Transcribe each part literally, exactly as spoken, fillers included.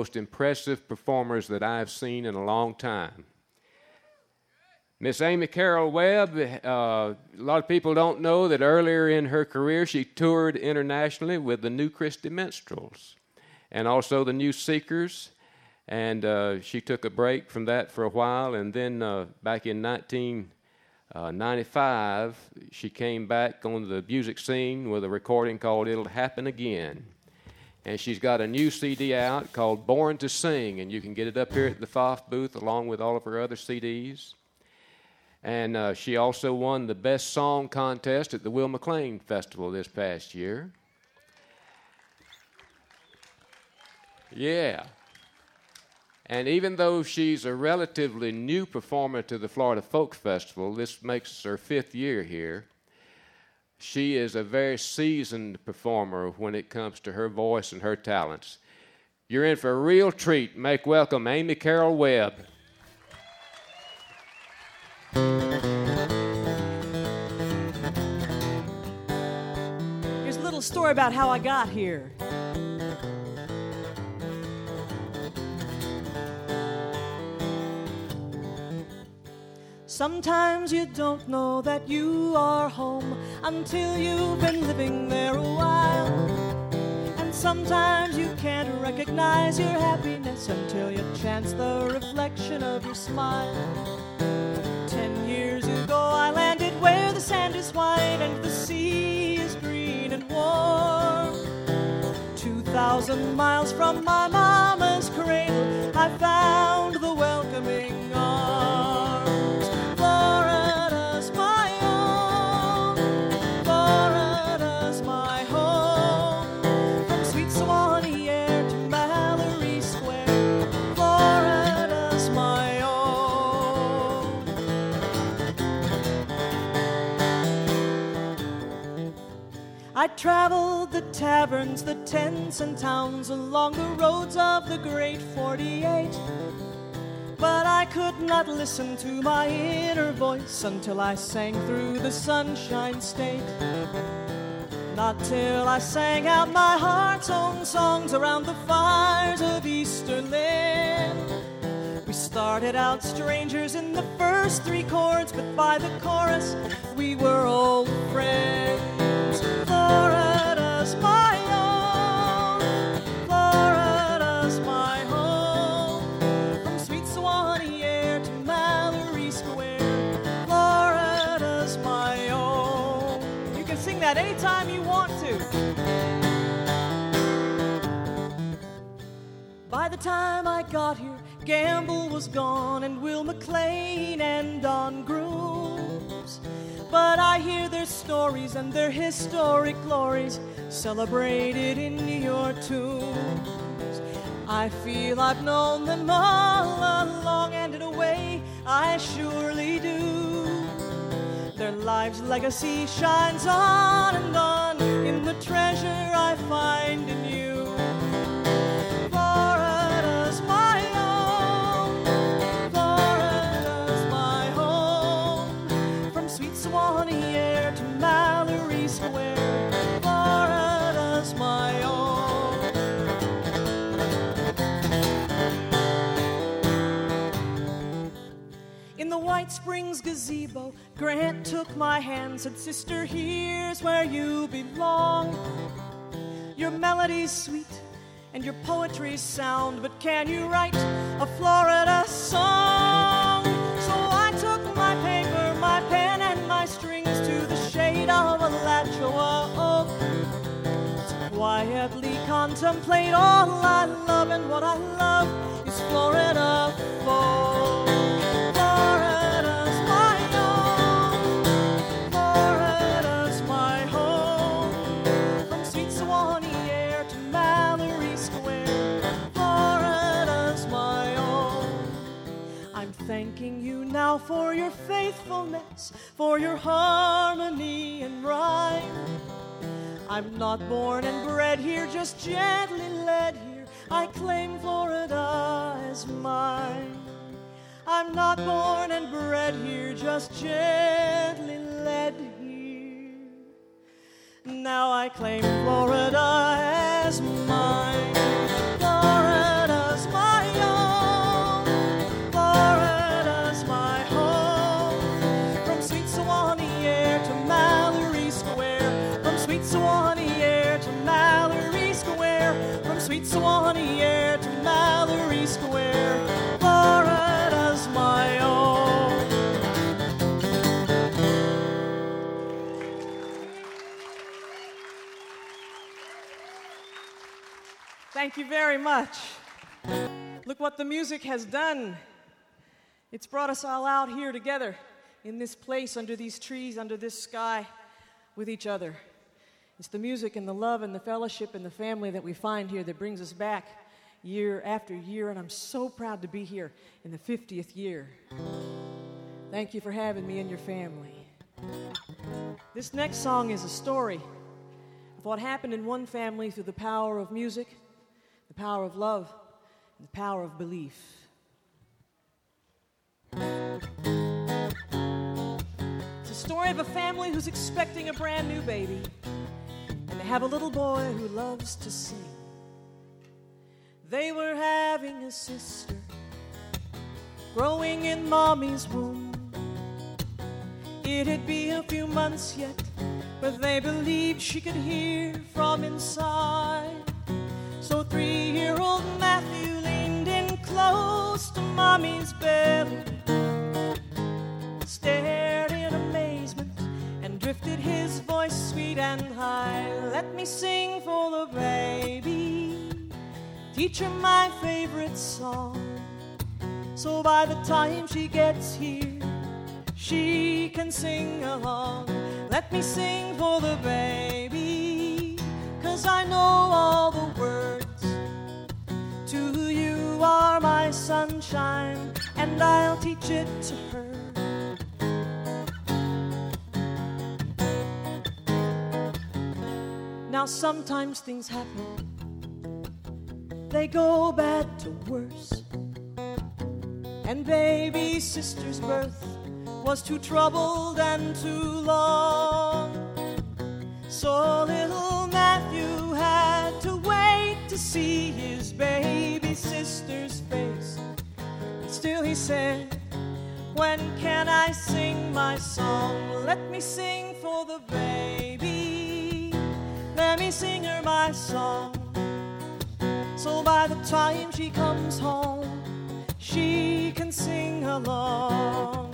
most impressive performers that I've seen in a long time. Miss Amy Carol Webb, uh, a lot of people don't know that earlier in her career she toured internationally with the New Christy Minstrels and also the New Seekers, and uh, she took a break from that for a while, and then uh, back in nineteen ninety-five she came back on the music scene with a recording called It'll Happen Again. And she's got a new C D out called Born to Sing, and you can get it up here at the F O F booth along with all of her other C Ds. And uh, she also won the Best Song contest at the Will McLean Festival this past year. Yeah. And even though she's a relatively new performer to the Florida Folk Festival, this makes her fifth year here, she is a very seasoned performer when it comes to her voice and her talents. You're in for a real treat. Make welcome Amy Carol Webb. Here's a little story about how I got here. Sometimes you don't know that you are home until you've been living there a while. And sometimes you can't recognize your happiness until you chance the reflection of your smile. Ten years ago I landed where the sand is white and the sea is green and warm. Two thousand miles from my mama's cradle I found the welcoming arms. Florida's my own, Florida's my home. From sweet Suwannee Air to Mallory Square, Florida's my own. I traveled the taverns, the tents and towns along the roads of the great forty-eight. But I could not listen to my inner voice until I sang through the Sunshine State. Not till I sang out my heart's own songs around the fires of Easterland. We started out strangers in the first three chords, but by the chorus we were old friends. Florida's my own, Florida's my home. From sweet Suwannee Air to Mallory Square, Florida's my own. You can sing that anytime you want to. By the time I got here, Gamble was gone and Will McLean and Don Grooms. But I hear their stories and their historic glories celebrated in your tunes. I feel I've known them all along, and in a way I surely do. Their lives' legacy shines on and on in the treasure I find in you. Florida's my own, Florida's my home. From sweet Suwannee Air to Mallory Square, Florida's my own. In the White Springs gazebo, Grant took my hand, said, "Sister, here's where you belong. Your melody's sweet and your poetry's sound, but can you write a Florida song?" So I took my paper, my pen, and my strings to the shade of Alachua oak to quietly contemplate all I love, and what I love is Florida folk. Florida's my own, Florida's my home. From sweet Suwannee Air to Mallory Square, Florida's my own. I'm thanking you now for your faithfulness, for your harmony and rhyme. I'm not born and bred here, just gently led here. I claim Florida as mine. I'm not born and bred here, just gently led here. Now I claim Florida as mine. Florida's Liberty Square, Florida's my own. Thank you very much. Look what the music has done. It's brought us all out here together in this place, under these trees, under this sky, with each other. It's the music and the love and the fellowship and the family that we find here that brings us back year after year, and I'm so proud to be here in the fiftieth year. Thank you for having me and your family. This next song is a story of what happened in one family through the power of music, the power of love, and the power of belief. It's a story of a family who's expecting a brand new baby, and they have a little boy who loves to sing. They were having a sister growing in mommy's womb. It'd be a few months yet, but they believed she could hear from inside. So three-year-old Matthew leaned in close to mommy's belly, stared in amazement, and drifted his voice sweet and high. Let me sing for the baby, teach her my favorite song, so by the time she gets here, she can sing along. Let me sing for the baby, 'cause I know all the words. To you are my sunshine, and I'll teach it to her. Now sometimes things happen, they go bad to worse, and baby sister's birth was too troubled and too long. So little Matthew had to wait to see his baby sister's face. Still he said, when can I sing my song? Let me sing for the baby, let me sing her my song, so by the time she comes home, she can sing along.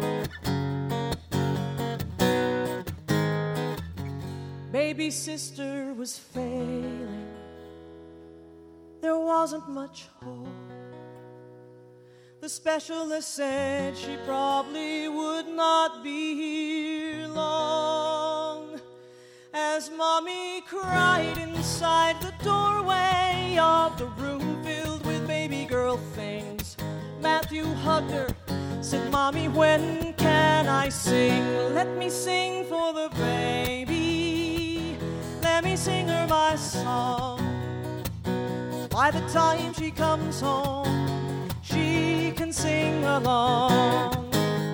Baby sister was failing, there wasn't much hope. The specialist said she probably would not be here long. As mommy cried inside the doorway of the room filled with baby girl things, Matthew hugged her, said, Mommy, when can I sing? Let me sing for the baby, let me sing her my song. By the time she comes home, she can sing along.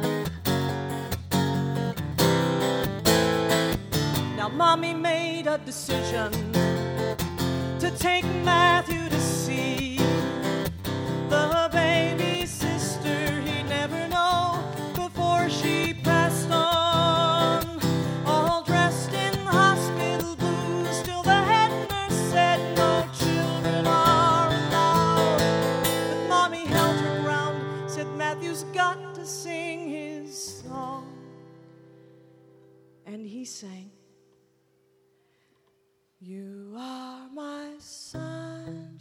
Now Mommy made a decision to take Matthew to see the baby sister he'd never know before she passed on. All dressed in hospital blues, till the head nurse said no children are allowed. But Mommy held her ground, said Matthew's got to sing his song. And he sang, you are my sunshine,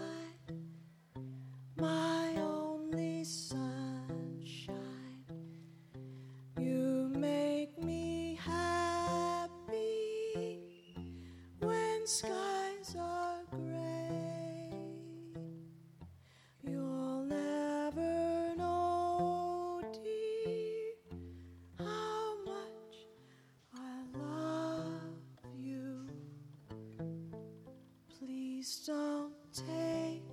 my only sunshine. You make me happy when skies are gray. You'll never know, dear, how much I love you. Please don't take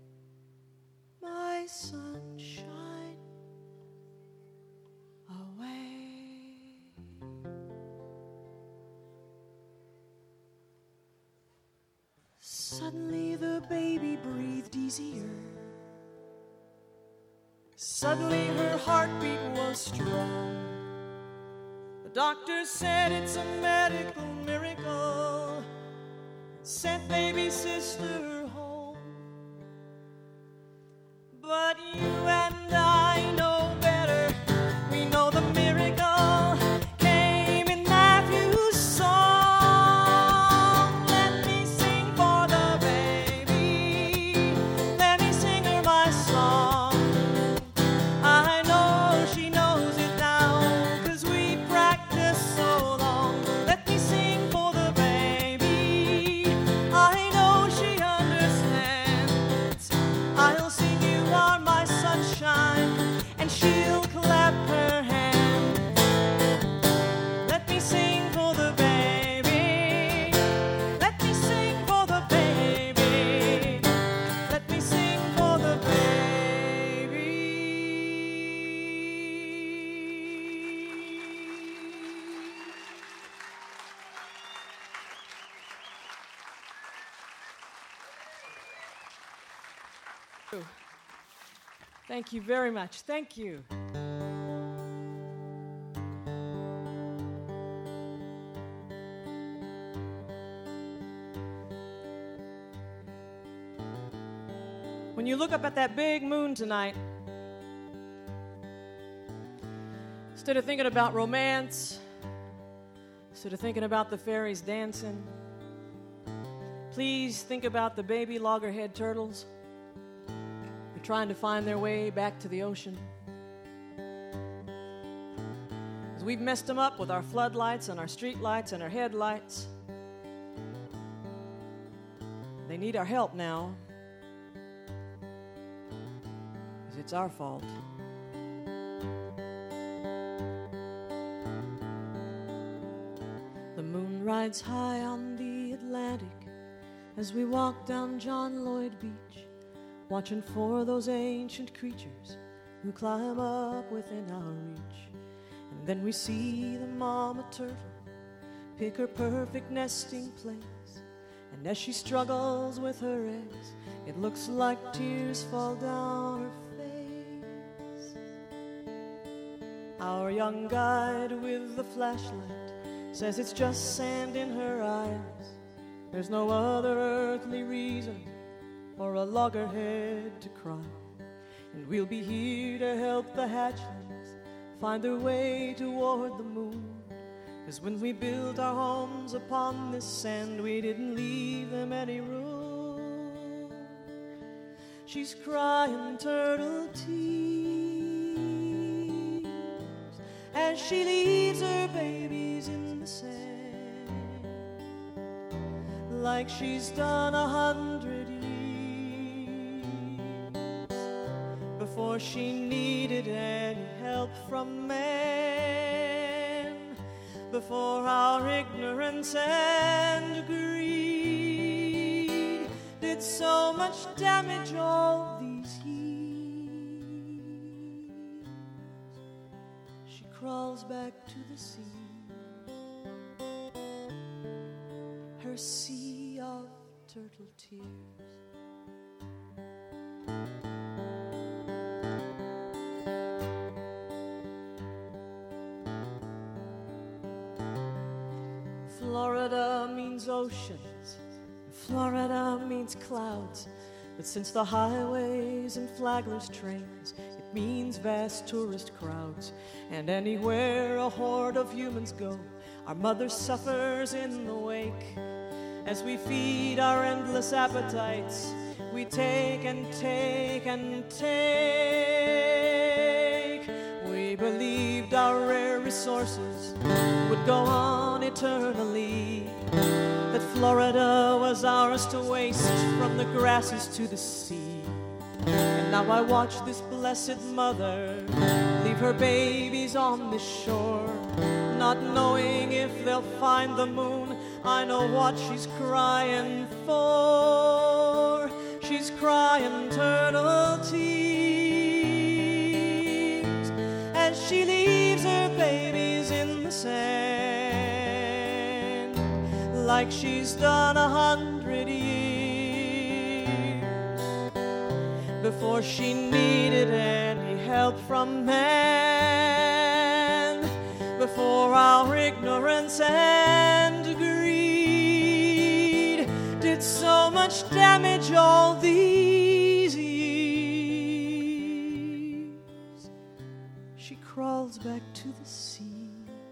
my sunshine away. Suddenly the baby breathed easier. Suddenly her heartbeat was strong. The doctor said it's a medical miracle, sent baby sister home. Thank you very much. Thank you. When you look up at that big moon tonight, instead of thinking about romance, instead of thinking about the fairies dancing, please think about the baby loggerhead turtles. They're trying to find their way back to the ocean. As we've messed them up with our floodlights and our street lights and our headlights. They need our help now. Because it's our fault. The moon rides high on the Atlantic as we walk down John Lloyd Beach, watching for those ancient creatures who climb up within our reach. And then we see the mama turtle pick her perfect nesting place, and as she struggles with her eggs, it looks like tears fall down her face. Our young guide with the flashlight says it's just sand in her eyes. There's no other earthly reason for a loggerhead to cry. And we'll be here to help the hatchlings find their way toward the moon. 'Cause when we built our homes upon this sand, we didn't leave them any room. She's crying turtle tears as she leaves her babies in the sand, like she's done a hundred years before she needed any help from man, before our ignorance and greed did so much damage all these years. She crawls back to the sea, her sea of turtle tears. Florida means oceans, Florida means clouds, but since the highways and flagless trains, it means vast tourist crowds. And anywhere a horde of humans go, our mother suffers in the wake. As we feed our endless appetites, we take and take and take. We believed our rare resources would go on eternally, that Florida was ours to waste from the grasses to the sea. And now I watch this blessed mother leave her babies on this shore, not knowing if they'll find the moon. I know what she's crying for. She's crying turtle tears as she leaves her babies in the sand, like she's done a hundred years before she needed any help from man, before our ignorance and greed did so much damage all these years. She crawls back to the sea,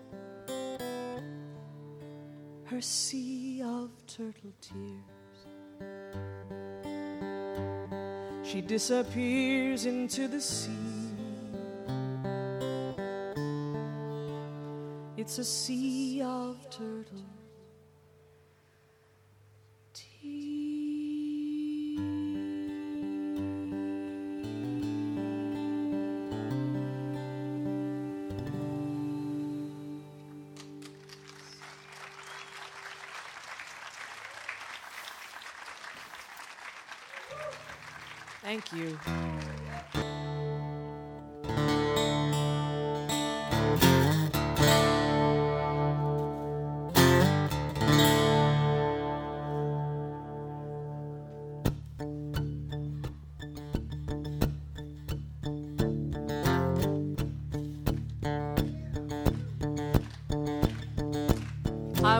her sea of turtle tears. She disappears into the sea. It's a sea of turtle tears. Thank you.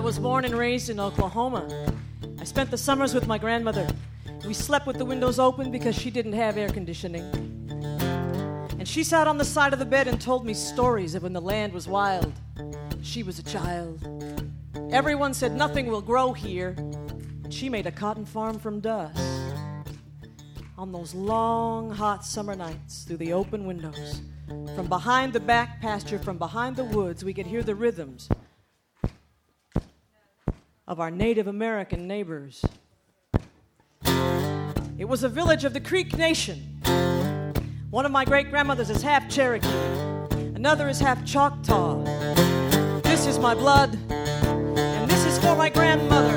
was born and raised in Oklahoma. I spent the summers with my grandmother. We slept with the windows open because she didn't have air conditioning. And she sat on the side of the bed and told me stories of when the land was wild. She was a child. Everyone said nothing will grow here. And she made a cotton farm from dust. On those long, hot summer nights, through the open windows, from behind the back pasture, from behind the woods, we could hear the rhythms of our Native American neighbors. It was a village of the Creek Nation. One of my great-grandmothers is half Cherokee. Another is half Choctaw. This is my blood, and this is for my grandmother.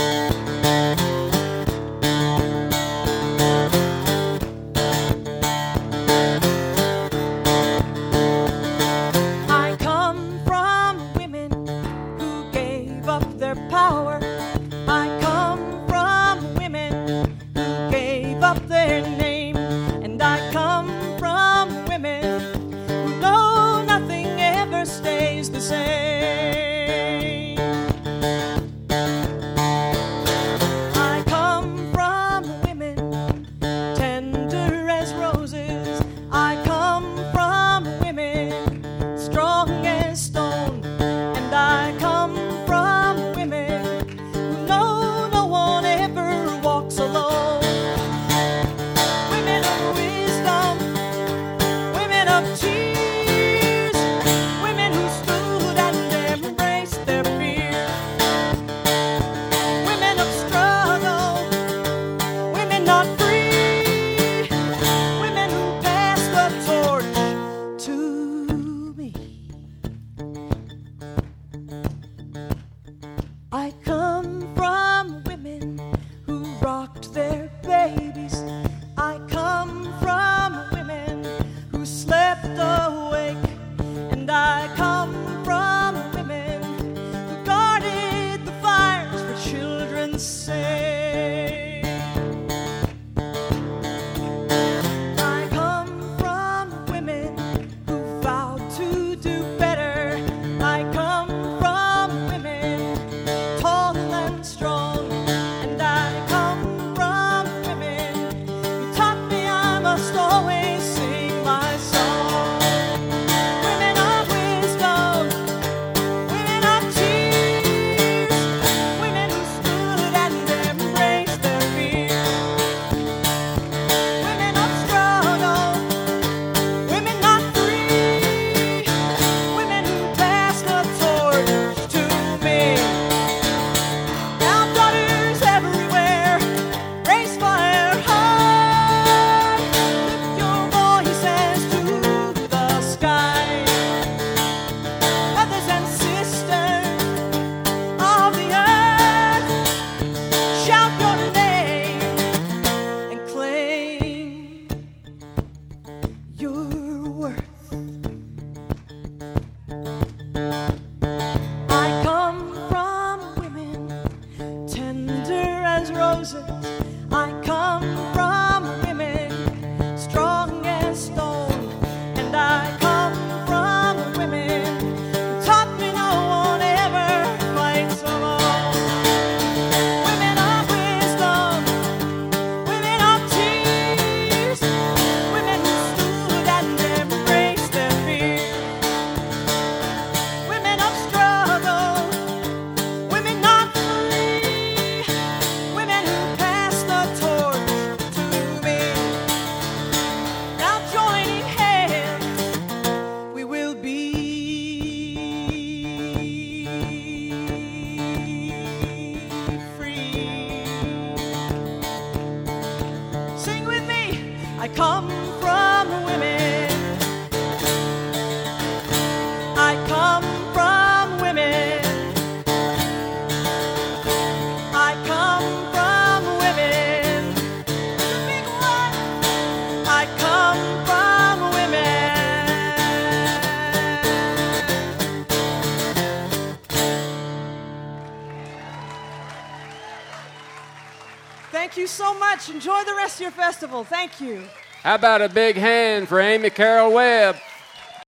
I come from women who gave up their power. I come from women who gave up their name. And I come from women who know nothing ever stays the same. I come from women tender as roses. I come from women strong as stone. And I come from women who know no one ever walks alone. Women of wisdom, women of tears, women who stood and embraced their fear. Women of struggle, women not free, women who passed the torch to me. I come from women who rocked their babies. I come from women who slept awake. And I come from women who guarded the fires for children's sake. I come from women who vowed to do better. I come from women tall and strong. And I come from women who taught me I must always sing my song. Women of wisdom, women of tears, women who stood and embraced their fear. Women of struggle, women not free, women who passed the torch to me. Now daughters everywhere, raise fire high. Lift your voices to the sky. Brothers and sisters of the earth, shout your name and claim your worth. I come from women tender as roses. I come from women strong as stone. And I come from women who taught me no one ever fights alone. Women of wisdom, women of tears, women who stood and embraced their fear. Women of struggle, women not free, women who passed the torch to me. Now joining hands, we will be free. Sing with me. I come from women. I come from women. I come from women. The big one. I come from women. Thank you so much. Enjoy the rest of your festival. Thank you. How about a big hand for Amy Carroll Webb?